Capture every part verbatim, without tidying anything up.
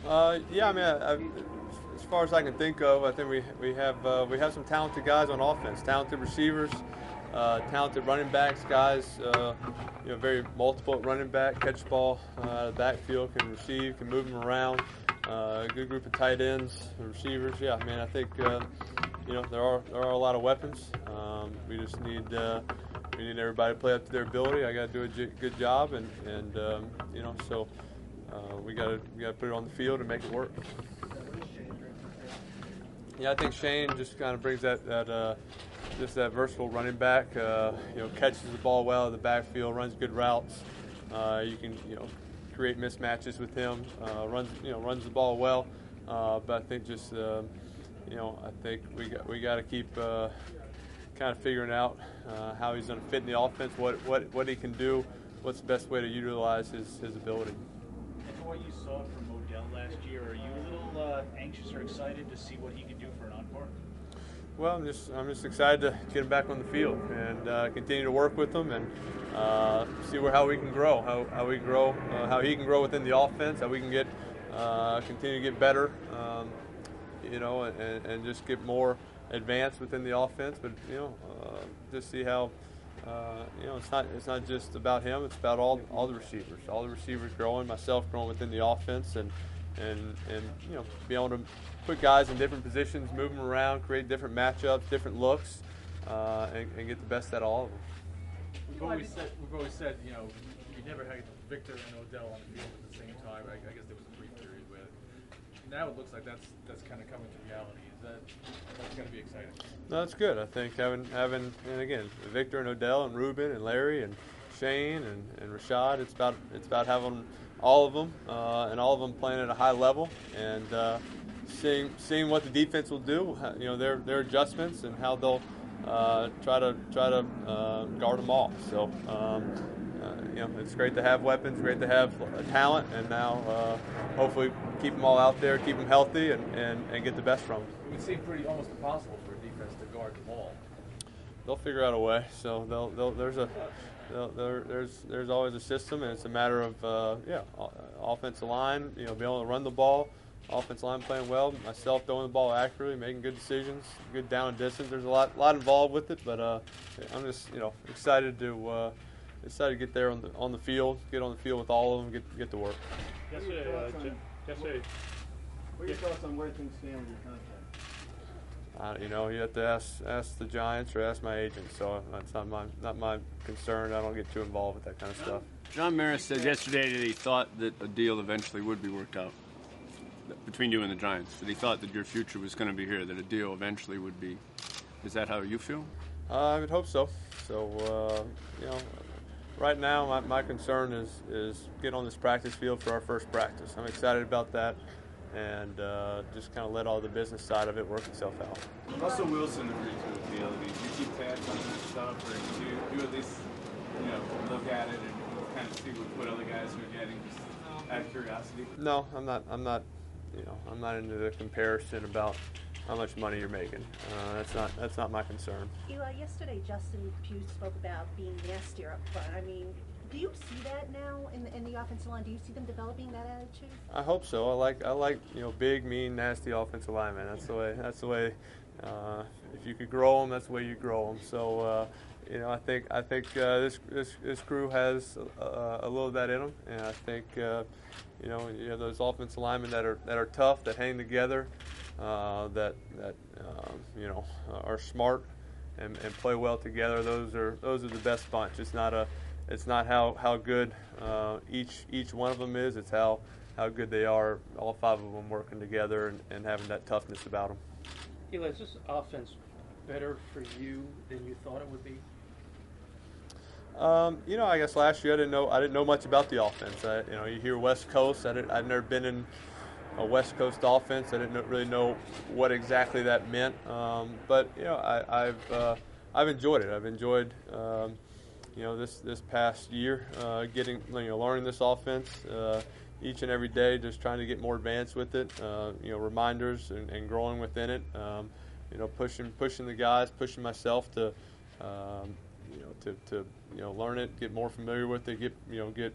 Uh, yeah, I mean, I, I, as far as I can think of, I think we we have uh, we have some talented guys on offense, talented receivers, uh, talented running backs, guys. Uh, you know, very multiple at running back, catch the ball uh, out of the backfield, can receive, can move them around. Uh, a good group of tight ends, receivers. Yeah, I mean, I think uh, you know there are there are a lot of weapons. Um, we just need uh, we need everybody to play up to their ability. I got to do a j- good job, and and um, you know so. Uh, we got to we got to put it on the field and make it work. Yeah, I think Shane just kind of brings that that uh, just that versatile running back. Uh, you know, catches the ball well in the backfield, runs good routes. Uh, you can you know create mismatches with him. Uh, runs you know runs the ball well. Uh, but I think just uh, you know I think we got we got to keep uh, kind of figuring out uh, how he's going to fit in the offense. What what what he can do. What's the best way to utilize his his ability. What you saw from Odell last year, are you a little uh, anxious or excited to see what he can do for an encore? Well, I'm just I'm just excited to get him back on the field and uh, continue to work with him and uh, see where how we can grow, how, how we grow, uh, how he can grow within the offense, how we can get uh, continue to get better, um, you know, and, and just get more advanced within the offense. But you know, uh, just see how. Uh, you know, it's not it's not just about him. It's about all all the receivers, all the receivers growing, myself growing within the offense, and and and you know, be able to put guys in different positions, move them around, create different matchups, different looks, uh, and, and get the best out of all of them. We've always said we've always said you know we never had Victor and Odell on the field at the same time. I, I guess there was a brief period where now it looks like that's that's kind of coming to reality. Is that that's going to be exciting? No, that's good. I think having having and again Victor and Odell and Ruben and Larry and Shane and, and Rashad. It's about it's about having all of them uh, and all of them playing at a high level and uh, seeing seeing what the defense will do. You know their their adjustments and how they'll uh, try to try to uh, guard them all. So. Um, Uh, you know, it's great to have weapons, great to have uh, talent, and now uh, hopefully keep them all out there, keep them healthy, and, and, and get the best from them. It would seem pretty almost impossible for a defense to guard the ball. They'll figure out a way. So they'll, they'll, there's a they'll, there, there's there's always a system, and it's a matter of uh, yeah, offensive line, you know, being able to run the ball, offensive line playing well, myself throwing the ball accurately, making good decisions, good down and distance. There's a lot lot involved with it, but uh, I'm just you know excited to. Uh, Decided to get there on the on the field, get on the field with all of them, get get to work. Yesterday, uh, Jim, yesterday. What are your thoughts on where things stand with your contract? Uh, you know, you have to ask ask the Giants or ask my agent. So that's not my not my concern. I don't get too involved with that kind of stuff. John Maris said yesterday that he thought that a deal eventually would be worked out between you and the Giants. That he thought that your future was going to be here. That a deal eventually would be. Is that how you feel? Uh, I would hope so. So uh, you know. Right now, my, my concern is is get on this practice field for our first practice. I'm excited about that, and uh, just kind of let all the business side of it work itself out. Russell Wilson agreed to a deal. Did you keep tabs on his stuff, or do you, you at least you know look at it and kind of see what, what other guys are getting, just out of curiosity? No, I'm not. I'm not. You know, I'm not into the comparison about how much money you're making. Uh, that's not that's not my concern. Eli, yesterday Justin Pugh spoke about being nastier up front. I mean, do you see that now in the, in the offensive line? Do you see them developing that attitude? I hope so. I like I like you know big, mean, nasty offensive linemen. That's the way. That's the way. Uh, if you could grow them, that's the way you grow them. So uh, you know, I think I think uh, this this this crew has uh, a little of that in them, and I think uh, you know you have those offensive linemen that are that are tough, that hang together. Uh, that that uh, you know are smart and, and play well together. Those are those are the best bunch. It's not a it's not how how good uh, each each one of them is. It's how how good they are. All five of them working together and, and having that toughness about them. Eli, is this offense better for you than you thought it would be? Um, you know, I guess last year I didn't know I didn't know much about the offense. I, you know, you hear West Coast. I didn't, I've never been in a West Coast offense. I didn't really know what exactly that meant, um, but you know, I, I've uh, I've enjoyed it. I've enjoyed um, you know this this past year, uh, getting you know learning this offense uh, each and every day, just trying to get more advanced with it. Uh, you know, reminders and, and growing within it. Um, you know, pushing pushing the guys, pushing myself to um, you know to, to you know learn it, get more familiar with it, get you know get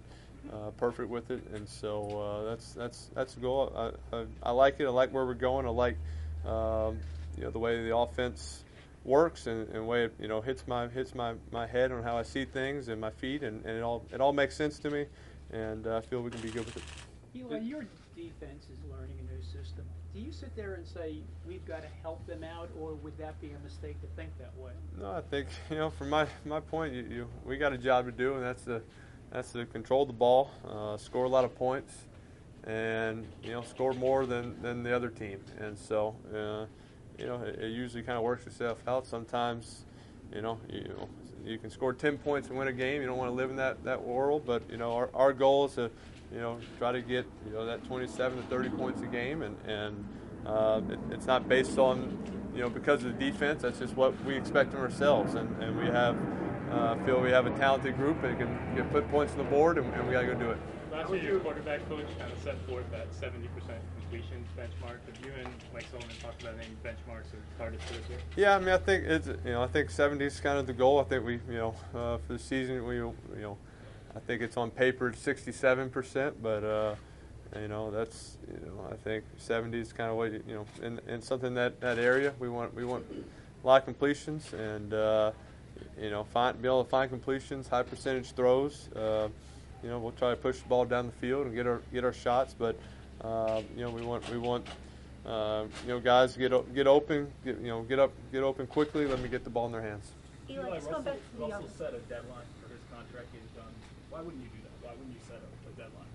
uh, perfect with it, and so uh, that's that's that's the goal. I, I, I like it. I like where we're going. I like um, you know the way the offense works and, and the way it you know hits my hits my, my head on how I see things and my feet, and, and it all it all makes sense to me, and uh, I feel we can be good with it. Eli, your defense is learning a new system. Do you sit there and say, we've got to help them out, or would that be a mistake to think that way? No, I think you know from my my point, you, you we got a job to do, and that's the that's to control the ball, uh, score a lot of points, and you know score more than, than the other team. And so uh, you know it, it usually kind of works itself out. Sometimes you know you, you know you can score ten points and win a game. You don't want to live in that, that world, but you know our, our goal is to you know try to get you know that twenty-seven to thirty points a game, and and uh, it, it's not based on you know because of the defense. That's just what we expect from ourselves, and, and we have. Uh, feel we have a talented group and can, can put points on the board, and, and we got to go do it. Last year, your quarterback coach kind of set forth that seventy percent completion benchmark. Have you and Mike Sullivan talked about any benchmarks or targets for this year? Yeah, I mean, I think it's you know I think seventy is kind of the goal. I think we you know uh, for the season we you know I think it's on paper it's sixty-seven percent, but uh, you know that's you know I think seventy is kind of what you know in, in something that that area we want we want a lot of completions and. Uh, You know, find, be able to find completions, high percentage throws. Uh, you know, we'll try to push the ball down the field and get our get our shots. But uh, you know, we want we want uh, you know guys to get get open, get, you know, get up, get open quickly. Let me get the ball in their hands. Eli, Eli, just going Russell, back to the Russell um, set a deadline for his contract getting done. Why wouldn't you do that? Why wouldn't you set a, a deadline?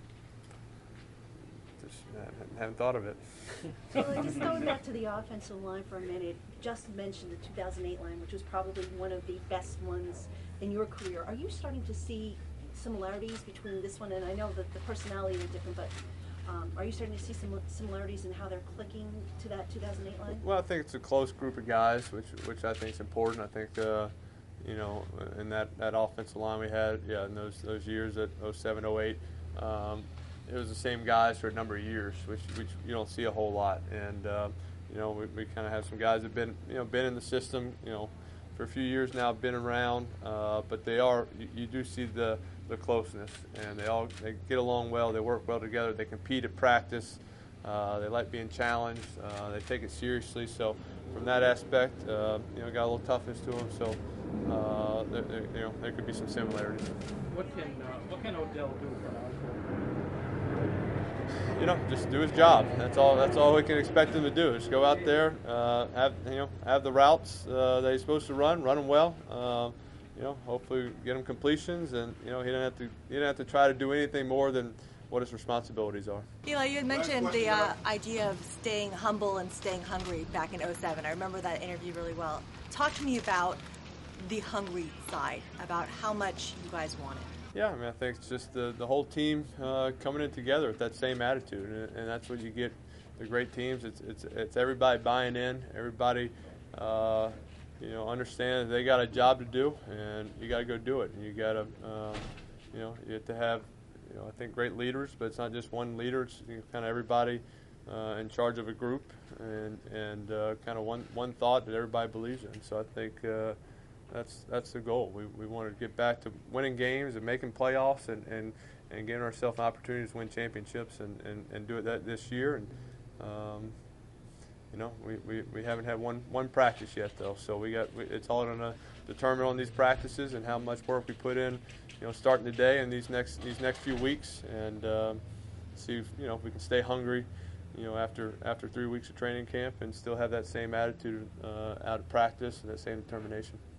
Just I haven't thought of it. Eli, just going back to the offensive line for a minute. Just mentioned the two thousand eight line, which was probably one of the best ones in your career. Are you starting to see similarities between this one and I know that the personalities are different, but um, are you starting to see some similarities in how they're clicking to that two thousand eight line? Well, I think it's a close group of guys, which which I think is important. I think uh, you know in that, that offensive line we had, yeah, in those those years at oh seven, oh eight, um, it was the same guys for a number of years, which which you don't see a whole lot. And uh, you know, we, we kind of have some guys that have been, you know, been in the system, you know, for a few years now, been around, uh, but they are, you, you do see the, the closeness, and they all, they get along well, they work well together, they compete at practice, uh, they like being challenged, uh, they take it seriously, so from that aspect, uh, you know, got a little toughness to them, so, uh, there, there, you know, there could be some similarities. What can uh, what can Odell do for an encore? You know, just do his job. That's all. That's all we can expect him to do. Just go out there, uh, have you know, have the routes uh, that he's supposed to run, run them well. Uh, you know, hopefully get him completions, and you know, he didn't have to. He didn't have to try to do anything more than what his responsibilities are. Eli, you had mentioned the uh, idea of staying humble and staying hungry back in oh seven. I remember that interview really well. Talk to me about the hungry side, about how much you guys want it. Yeah, I mean, I think it's just the, the whole team uh, coming in together with that same attitude, and, and that's what you get. The great teams, it's it's it's everybody buying in, everybody, uh, you know, understand that they got a job to do, and you got to go do it. And you got to, uh, you know, you have to have, you know, I think great leaders, but it's not just one leader. It's you know, kind of everybody uh, in charge of a group, and and uh, kind of one one thought that everybody believes in. So I think. Uh, That's that's the goal. We we want to get back to winning games and making playoffs and, and, and giving ourselves opportunities to win championships and, and, and do it that this year. And um, you know we, we, we haven't had one, one practice yet though, so we got we, it's all going to determine on these practices and how much work we put in. You know, starting today and these next these next few weeks, and um, see if, you know if we can stay hungry. You know, after after three weeks of training camp and still have that same attitude uh, out of practice and that same determination.